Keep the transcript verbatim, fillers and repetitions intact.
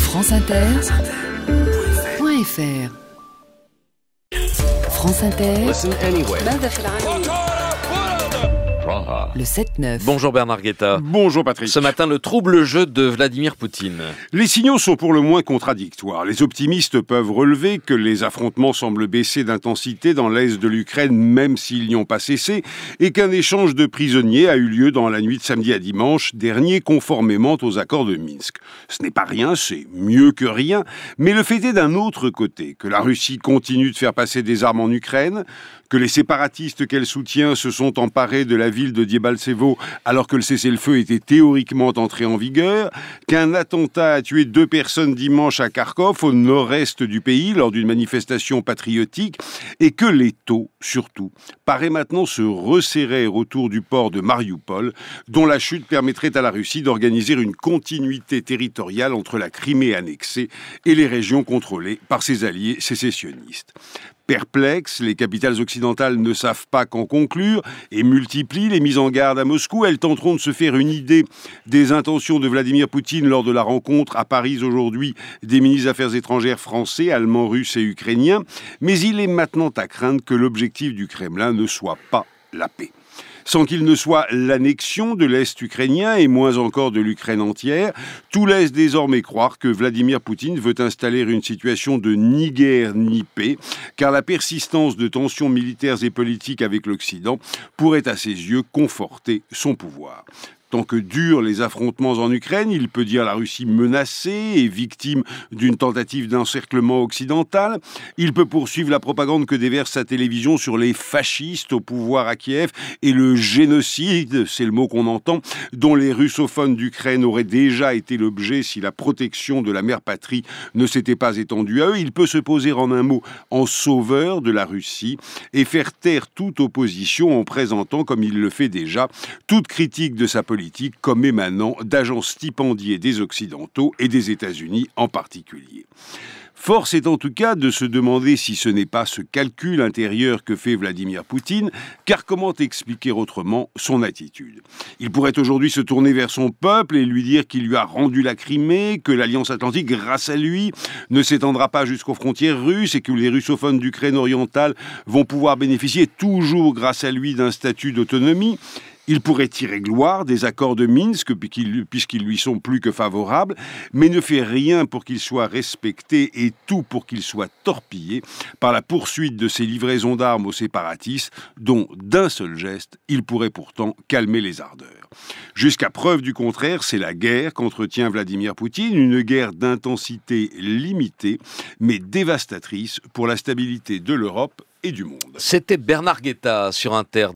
France Inter, point F R. France Inter, Listen anyway. le sept neuf. Bonjour Bernard Guetta. Bonjour Patrick. Ce matin, le trouble jeu de Vladimir Poutine. Les signaux sont pour le moins contradictoires. Les optimistes peuvent relever que les affrontements semblent baisser d'intensité dans l'est de l'Ukraine, même s'ils n'y ont pas cessé, et qu'un échange de prisonniers a eu lieu dans la nuit de samedi à dimanche dernier, conformément aux accords de Minsk. Ce n'est pas rien, c'est mieux que rien, mais le fait est d'un autre côté, que la Russie continue de faire passer des armes en Ukraine, que les séparatistes qu'elle soutient se sont emparés de la ville de Debaltsevo alors que le cessez-le-feu était théoriquement entré en vigueur, qu'un attentat a tué deux personnes dimanche à Kharkov, au nord-est du pays, lors d'une manifestation patriotique, et que l'étau, surtout, paraît maintenant se resserrer autour du port de Marioupol, dont la chute permettrait à la Russie d'organiser une continuité territoriale entre la Crimée annexée et les régions contrôlées par ses alliés sécessionnistes. Perplexes, les capitales occidentales ne savent pas qu'en conclure et multiplient les mises en garde à Moscou. Elles tenteront de se faire une idée des intentions de Vladimir Poutine lors de la rencontre à Paris aujourd'hui des ministres des Affaires étrangères français, allemands, russes et ukrainiens. Mais il est maintenant à craindre que l'objectif du Kremlin ne soit pas la paix. Sans qu'il ne soit l'annexion de l'Est ukrainien et moins encore de l'Ukraine entière, tout laisse désormais croire que Vladimir Poutine veut installer une situation de ni guerre ni paix, car la persistance de tensions militaires et politiques avec l'Occident pourrait à ses yeux conforter son pouvoir. Tant que durent les affrontements en Ukraine, il peut dire la Russie menacée et victime d'une tentative d'encerclement occidental. Il peut poursuivre la propagande que déverse sa télévision sur les fascistes au pouvoir à Kiev et le génocide, c'est le mot qu'on entend, dont les russophones d'Ukraine auraient déjà été l'objet si la protection de la mère patrie ne s'était pas étendue à eux. Il peut se poser en un mot en sauveur de la Russie et faire taire toute opposition en présentant, comme il le fait déjà, toute critique de sa politique comme émanant d'agents stipendiés des Occidentaux et des États-Unis en particulier. Force est en tout cas de se demander si ce n'est pas ce calcul intérieur que fait Vladimir Poutine, car comment expliquer autrement son attitude ? Il pourrait aujourd'hui se tourner vers son peuple et lui dire qu'il lui a rendu la Crimée, que l'Alliance Atlantique, grâce à lui, ne s'étendra pas jusqu'aux frontières russes et que les russophones d'Ukraine orientale vont pouvoir bénéficier toujours grâce à lui d'un statut d'autonomie. Il pourrait tirer gloire des accords de Minsk puisqu'ils lui sont plus que favorables, mais ne fait rien pour qu'ils soient respectés et tout pour qu'ils soient torpillés par la poursuite de ces livraisons d'armes aux séparatistes dont, d'un seul geste, il pourrait pourtant calmer les ardeurs. Jusqu'à preuve du contraire, c'est la guerre qu'entretient Vladimir Poutine, une guerre d'intensité limitée, mais dévastatrice pour la stabilité de l'Europe et du monde. C'était Bernard Guetta sur Inter.